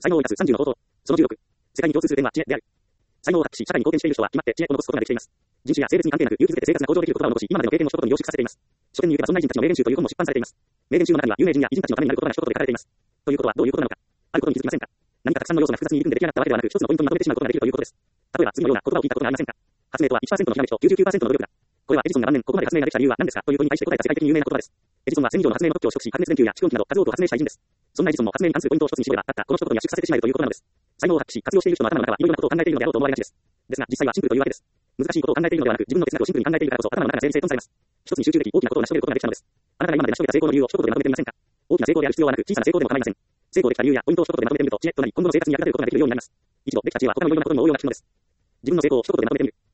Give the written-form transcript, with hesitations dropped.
才能を生かす30の方法。その16。世界に共通する点は知恵である。才能を発揮し、社会に貢献している人は決まって知恵を残すことができています。人種や性別に関係なく勇気づけて生活が向上できる言葉を残し、今までの経験を一言に凝縮させています。書店に行けばそんな人たちの名言集という本も出版されています。名言集の中には有名人や偉人たちのためになる言葉が一言で書かれています。ということはどういうことなのか。あることに気づきませんか。何かたくさんの要素が複雑に入り組んで出来上がったわけではなく、一つのポイントにまとめてしまうことができるということです。例えば次のような言葉を聞いたことがありませんか。発明とは 1% のひらめきと 99% の努力だ。これはエジソンが晩年ここまで発明ができた理由は何ですかという問いに対して答えた世界的に有名な言葉です。エジソンは1000以上の発明の特許を取得し、白熱電球や蓄音機など数多く発明した偉人です。そんなエジソンも発明に関するポイントを一つに絞れば、たったこの一言に圧縮させてしまえるということなのです。才能を発揮し、活用している人の頭の中はいろいろなことを考えているのであろうと思われがちです。ですが、実際はシンプルというわけです。難しいことを考えているのではなく、自分の哲学をシンプルに考えているからこそ、頭の中が整理整頓されます。一つに集中でき、大きなことを成し遂げることができたのです。あなたが今まで成し遂げた成功の理由を一言でまとめてみませんか。大きな成功である必要はなく、小さな成功でも構いません。成功できた理由やポイントを一言でまとめてみると、知恵となり、今後の生活に役立てることができるようになります。一度できた知恵は他のいろいろなことにも応用が利くのです。自分の成功を一言でまとめてみる。